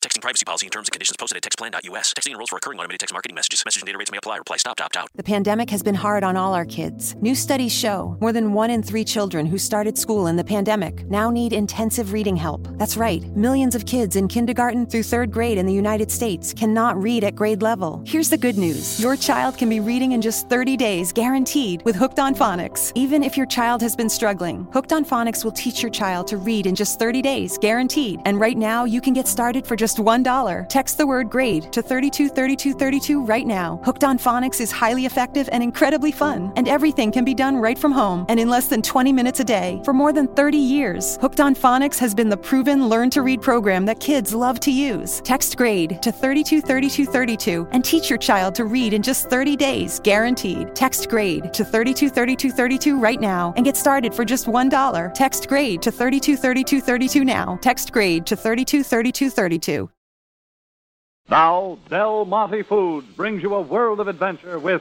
Texting privacy policy and terms and conditions posted at textplan.us. Texting enrolls for recurring automated text marketing messages. Message and data rates may apply. Reply stop, opt out. The pandemic has been hard on all our kids. New studies show more than 1 in 3 children who started school in the pandemic now need intensive reading help. That's right. Millions of kids in kindergarten through 3rd grade in the United States cannot read at grade level. Here's the good news. Your child can be reading in just 30 days, guaranteed, with Hooked on Phonics. Even if your child has been struggling, Hooked on Phonics will teach your child to read in just 30 days, guaranteed. And right now, you can get started for just $1. Text the word GRADE to 323232 right now. Hooked on Phonics is highly effective and incredibly fun. And everything can be done right from home and in less than 20 minutes a day. For more than 30 years, Hooked on Phonics has been the proven learn-to-read program that kids love to use. Text GRADE to 323232 and teach your child to read in just 30 days, guaranteed. Text GRADE to 323232 right now and get started for just $1. Text GRADE to 323232 now. Text GRADE to 323232. Now, Del Monte Foods brings you a world of adventure with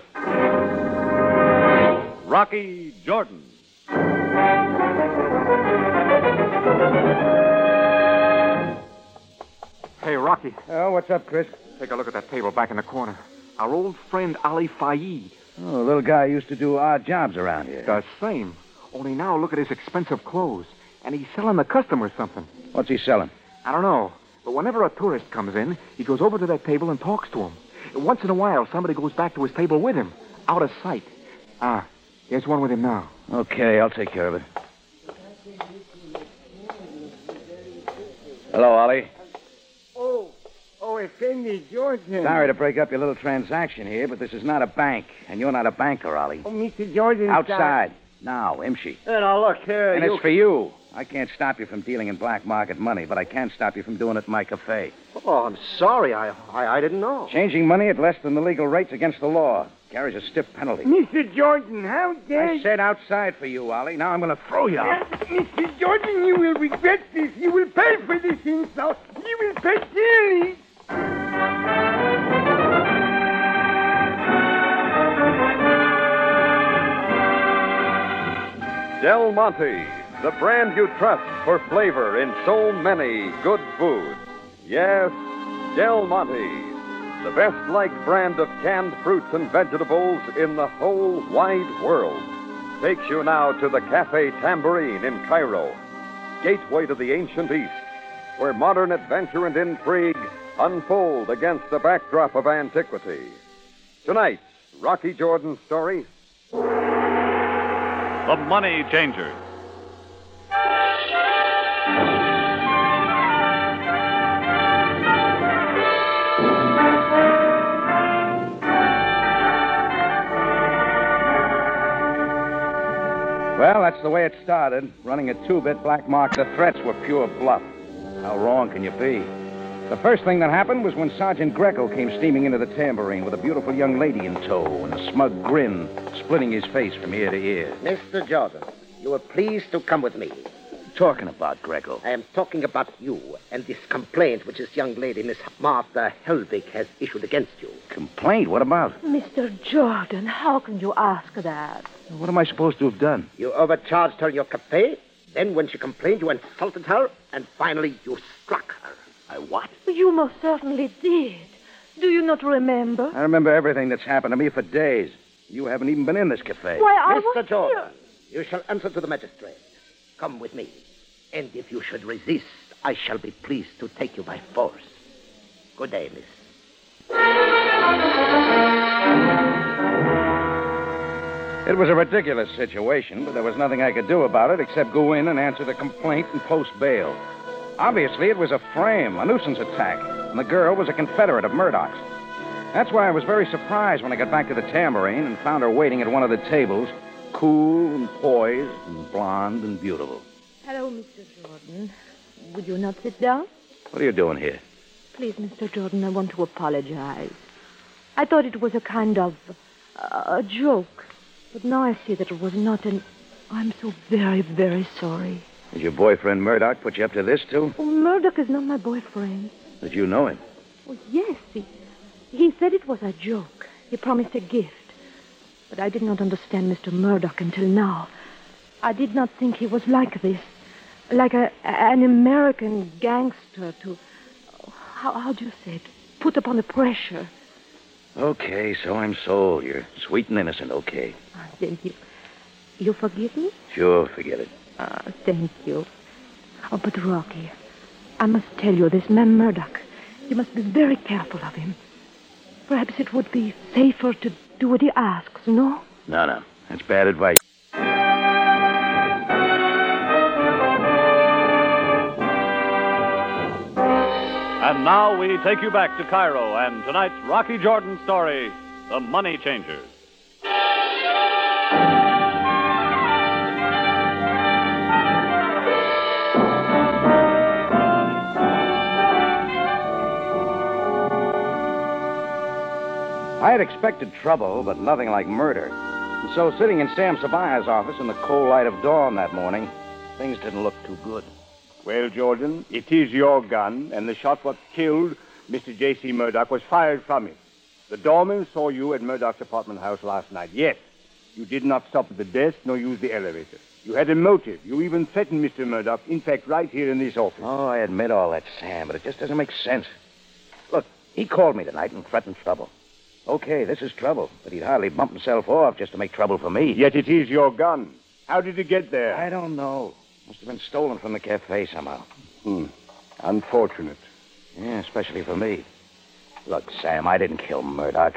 Rocky Jordan. Hey, Rocky. Oh, what's up, Chris? Take a look at that table back in the corner. Our old friend Ali Faye. Oh, the little guy used to do odd jobs around here. The same. Only now look at his expensive clothes. And he's selling the customers something. What's he selling? I don't know. But whenever a tourist comes in, he goes over to that table and talks to him. Once in a while, somebody goes back to his table with him. Out of sight. Ah, here's one with him now. Okay, I'll take care of it. Hello, Ollie. Oh, Effendi, Jordan. Sorry to break up your little transaction here, but this is not a bank, and you're not a banker, Ollie. Oh, Mr. Jordan. Outside. Now, Imshi. Now, look, here. And it's for you. I can't stop you from dealing in black market money, but I can stop you from doing it in my cafe. Oh, I'm sorry. I didn't know. Changing money at less than the legal rate's against the law. Carries a stiff penalty. Mr. Jordan, how dare I said outside for you, Ollie. Now I'm going to throw you out. Mr. Jordan, you will regret this. You will pay for this insult. You will pay dearly. Del Monte, the brand you trust for flavor in so many good foods. Yes, Del Monte, the best-liked brand of canned fruits and vegetables in the whole wide world, takes you now to the Cafe Tambourine in Cairo, gateway to the ancient East, where modern adventure and intrigue unfold against the backdrop of antiquity. Tonight's Rocky Jordan story, The Money Changers. Well, that's the way it started. Running a 2-bit black mark. The threats were pure bluff. How wrong can you be? The first thing that happened was when Sergeant Greco came steaming into the Tambourine with a beautiful young lady in tow and a smug grin splitting his face from ear to ear. Mr. Jordan, you are pleased to come with me. Talking about, Greco? I am talking about you and this complaint which this young lady, Miss Martha Helvig, has issued against you. Complaint? What about? Mr. Jordan, how can you ask that? What am I supposed to have done? You overcharged her in your cafe. Then when she complained, you insulted her. And finally, you struck her. I what? You most certainly did. Do you not remember? I remember everything that's happened to me for days. You haven't even been in this cafe. Why, Mr. Jordan, you shall answer to the magistrate. Come with me. And if you should resist, I shall be pleased to take you by force. Good day, miss. It was a ridiculous situation, but there was nothing I could do about it except go in and answer the complaint and post bail. Obviously, it was a frame, a nuisance attack, and the girl was a Confederate of Murdoch's. That's why I was very surprised when I got back to the Tambourine and found her waiting at one of the tables, cool and poised and blonde and beautiful. Hello, Mr. Jordan. Would you not sit down? What are you doing here? Please, Mr. Jordan, I want to apologize. I thought it was a kind of a joke. But now I see that it was not, and I'm so very, very sorry. Did your boyfriend Murdoch put you up to this, too? Oh, Murdoch is not my boyfriend. Did you know him? Oh, yes. He said it was a joke. He promised a gift. But I did not understand Mr. Murdoch until now. I did not think he was like this. Like an American gangster to... How do you say it? Put upon the pressure. Okay, so I'm sold. You're sweet and innocent, okay. Thank you. You forgive me? Sure, forget it. Thank you. Oh, but Rocky, I must tell you, this man Murdoch, you must be very careful of him. Perhaps it would be safer to do what he asks, no? No. That's bad advice. And now we take you back to Cairo and tonight's Rocky Jordan story, The Money Changers. I had expected trouble, but nothing like murder. And so, sitting in Sam Sabaya's office in the cold light of dawn that morning, things didn't look too good. Well, Jordan, it is your gun, and the shot what killed Mr. J.C. Murdoch was fired from it. The doorman saw you at Murdoch's apartment house last night. Yes, you did not stop at the desk nor use the elevator. You had a motive. You even threatened Mr. Murdoch, in fact, right here in this office. Oh, I admit all that, Sam, but it just doesn't make sense. Look, he called me tonight and threatened trouble. Okay, this is trouble, but he'd hardly bump himself off just to make trouble for me. Yet it is your gun. How did it get there? I don't know. Must have been stolen from the cafe somehow. Unfortunate. Yeah, especially for me. Look, Sam, I didn't kill Murdoch.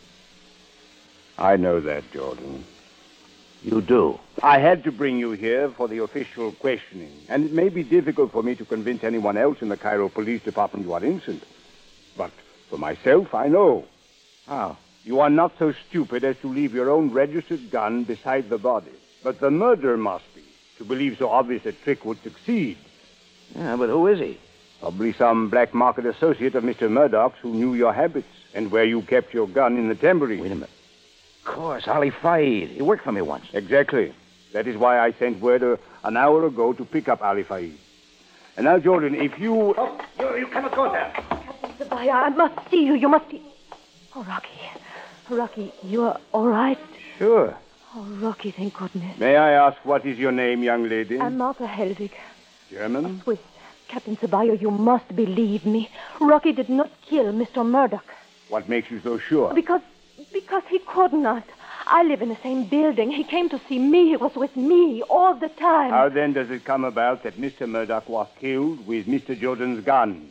I know that, Jordan. You do? I had to bring you here for the official questioning, and it may be difficult for me to convince anyone else in the Cairo Police Department you are innocent. But for myself, I know. How? You are not so stupid as to leave your own registered gun beside the body. But the murderer must be, to believe so obvious a trick would succeed. Yeah, but who is he? Probably some black market associate of Mr. Murdoch's who knew your habits and where you kept your gun in the tambourine. Wait a minute. Of course, Ali Faid. He worked for me once. Exactly. That is why I sent word an hour ago to pick up Ali Faid. And now, Jordan, if you... Oh, you come across there. Captain Sabaya, I must see you. You must see... Oh, Rocky. Rocky, you're all right? Sure. Oh, Rocky, thank goodness. May I ask what is your name, young lady? I'm Martha Helvig. German? Swiss. Captain Sabaya, you must believe me. Rocky did not kill Mr. Murdoch. What makes you so sure? Because he could not. I live in the same building. He came to see me. He was with me all the time. How then does it come about that Mr. Murdoch was killed with Mr. Jordan's gun?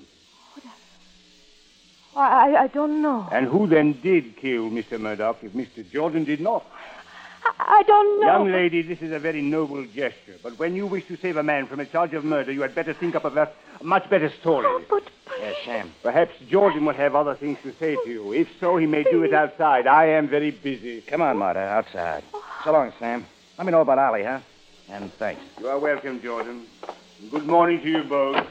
I don't know. And who then did kill Mr. Murdoch if Mr. Jordan did not? I don't know. Young lady, this is a very noble gesture. But when you wish to save a man from a charge of murder, you had better think up a much better story. Oh, but Yes, Sam. Perhaps Jordan will have other things to say to you. If so, he may do it outside. I am very busy. Come on, Martha, outside. So long, Sam. Let me know about Ali, huh? And thanks. You are welcome, Jordan. Good morning to you both.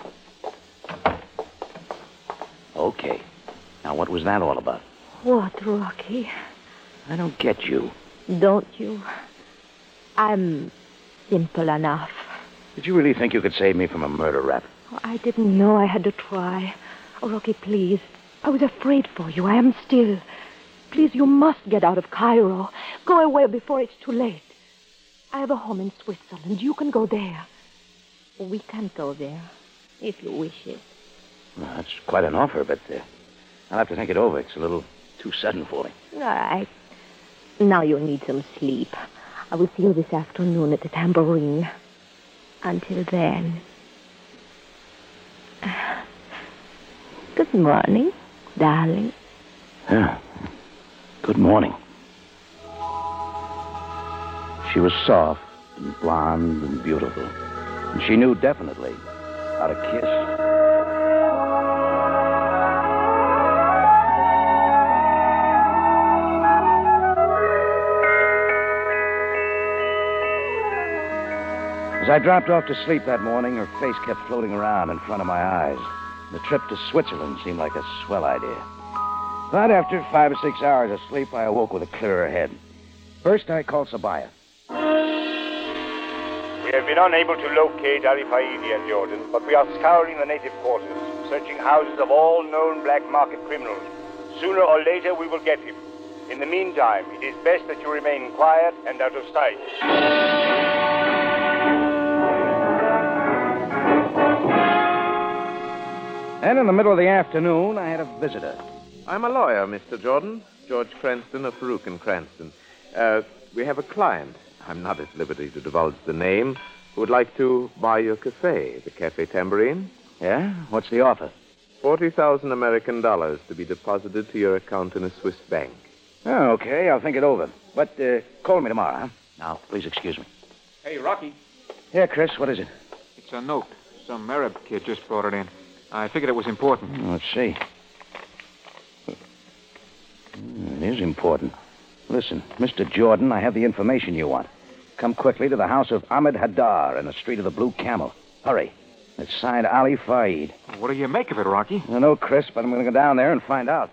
Okay. Now, what was that all about? What, Rocky? I don't get you. Don't you? I'm simple enough. Did you really think you could save me from a murder rap? Oh, I didn't know I had to try. Oh, Rocky, please. I was afraid for you. I am still. Please, you must get out of Cairo. Go away before it's too late. I have a home in Switzerland. You can go there. We can go there, if you wish it. Well, that's quite an offer, but I'll have to think it over. It's a little too sudden for me. All right. Now you'll need some sleep. I will see you this afternoon at the Tambourine. Until then. Good morning, darling. Yeah. Good morning. She was soft and blonde and beautiful. And she knew definitely how to kiss. As I dropped off to sleep that morning, her face kept floating around in front of my eyes. The trip to Switzerland seemed like a swell idea. But after 5 or 6 hours of sleep, I awoke with a clearer head. First, I called Sabaya. We have been unable to locate Ali Faid yet, Jordan, but we are scouring the native quarters, searching houses of all known black market criminals. Sooner or later, we will get him. In the meantime, it is best that you remain quiet and out of sight. And in the middle of the afternoon, I had a visitor. I'm a lawyer, Mr. Jordan. George Cranston of Farouk and Cranston. We have a client. I'm not at liberty to divulge the name. Who would like to buy your cafe, the Cafe Tambourine? Yeah? What's the offer? 40,000 American dollars to be deposited to your account in a Swiss bank. Oh, okay, I'll think it over. But call me tomorrow, huh? Now, please excuse me. Hey, Rocky. Yeah, Chris, what is it? It's a note. Some Arab kid just brought it in. I figured it was important. Let's see. It is important. Listen, Mr. Jordan, I have the information you want. Come quickly to the house of Ahmed Hadar in the Street of the Blue Camel. Hurry. It's signed Ali Faid. What do you make of it, Rocky? I don't know, Chris, but I'm going to go down there and find out.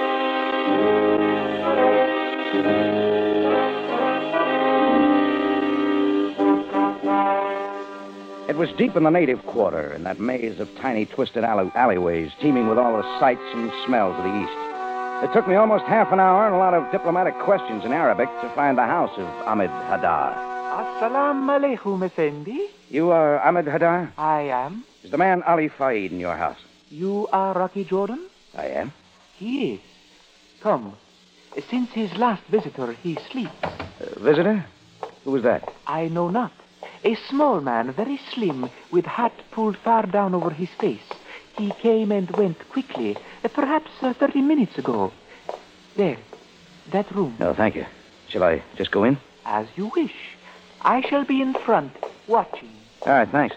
It was deep in the native quarter, in that maze of tiny, twisted alleyways, teeming with all the sights and smells of the East. It took me almost half an hour and a lot of diplomatic questions in Arabic to find the house of Ahmed Hadar. Assalamu alaikum, Effendi. You are Ahmed Hadar? I am. Is the man Ali Faid in your house? You are Rocky Jordan? I am. He is. Come. Since his last visitor, he sleeps. Visitor? Who was that? I know not. A small man, very slim, with hat pulled far down over his face. He came and went quickly, perhaps 30 minutes ago. There, that room. No, thank you. Shall I just go in? As you wish. I shall be in front, watching. All right, thanks.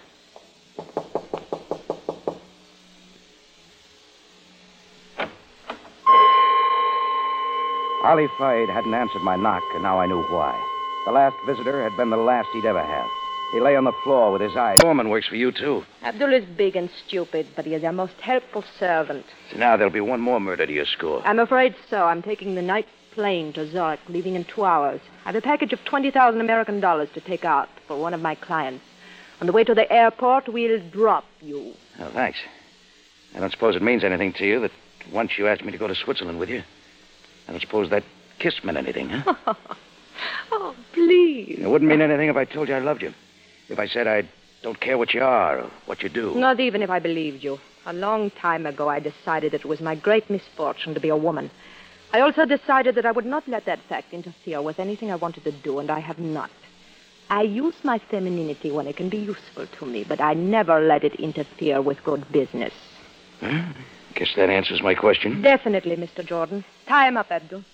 Ali Faid hadn't answered my knock, and now I knew why. The last visitor had been the last he'd ever have. He lay on the floor with his eyes. Foreman works for you, too. Abdul is big and stupid, but he is a most helpful servant. So now there'll be one more murder to your score. I'm afraid so. I'm taking the night plane to Zurich, leaving in 2 hours. I have a package of 20,000 American dollars to take out for one of my clients. On the way to the airport, we'll drop you. Oh, thanks. I don't suppose it means anything to you that once you asked me to go to Switzerland with you. I don't suppose that kiss meant anything, huh? Oh, please. It wouldn't mean anything if I told you I loved you. If I said I don't care what you are or what you do. Not even if I believed you. A long time ago, I decided that it was my great misfortune to be a woman. I also decided that I would not let that fact interfere with anything I wanted to do, and I have not. I use my femininity when it can be useful to me, but I never let it interfere with good business. Huh? Guess that answers my question. Definitely, Mr. Jordan. Tie him up, Abdul.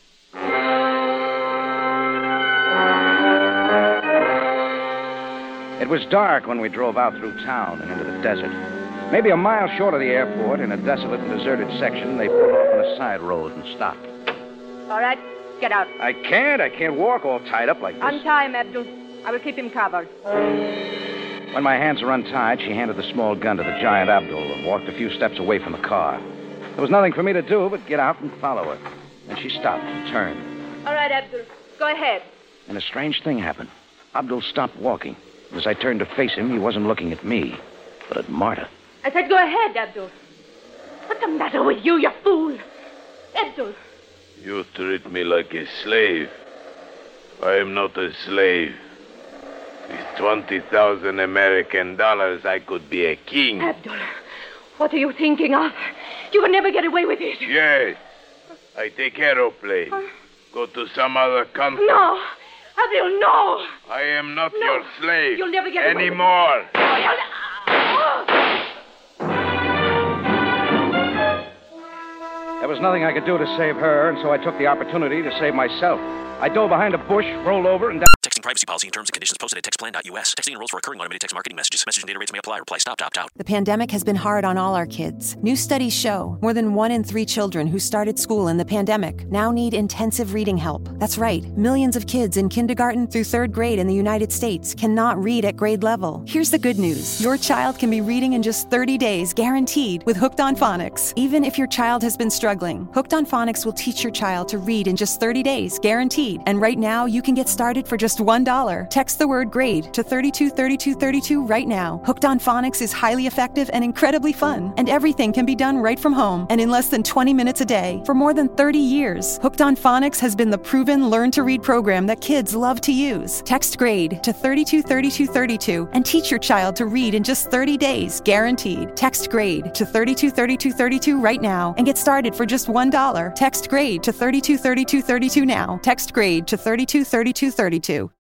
It was dark when we drove out through town and into the desert. Maybe a mile short of the airport, in a desolate and deserted section, they pulled off on a side road and stopped. All right, get out. I can't walk all tied up like this. Untie him, Abdul. I will keep him covered. When my hands were untied, she handed the small gun to the giant Abdul and walked a few steps away from the car. There was nothing for me to do but get out and follow her. Then she stopped and turned. All right, Abdul. Go ahead. And a strange thing happened. Abdul stopped walking. As I turned to face him, he wasn't looking at me, but at Marta. I said go ahead, Abdul. What's the matter with you, you fool? Abdul. You treat me like a slave. I am not a slave. With 20,000 American dollars, I could be a king. Abdul, what are you thinking of? You will never get away with it. Yes. I take aeroplane. Go to some other country. No. Abdul, no. I am not your slave. You'll never get away anymore. With it. There was nothing I could do to save her, and so I took the opportunity to save myself. I dove behind a bush, rolled over, and... Texting privacy policy and terms and conditions posted at textplan.us. Texting enrolls for recurring automated text marketing messages. Message and data rates may apply. Reply stop to opt out. The pandemic has been hard on all our kids. New studies show more than 1 in 3 children who started school in the pandemic now need intensive reading help. That's right. Millions of kids in kindergarten through 3rd grade in the United States cannot read at grade level. Here's the good news. Your child can be reading in just 30 days, guaranteed, with Hooked on Phonics. Even if your child has been struggling, Hooked on Phonics will teach your child to read in just 30 days, guaranteed. And right now, you can get started for just $1 $1. Text the word GRADE to 323232 right now. Hooked on Phonics is highly effective and incredibly fun, and everything can be done right from home and in less than 20 minutes a day. For more than 30 years, Hooked on Phonics has been the proven learn-to-read program that kids love to use. Text GRADE to 323232 and teach your child to read in just 30 days, guaranteed. Text GRADE to 323232 right now and get started for just $1. Text GRADE to 323232 now. Text GRADE to 323232.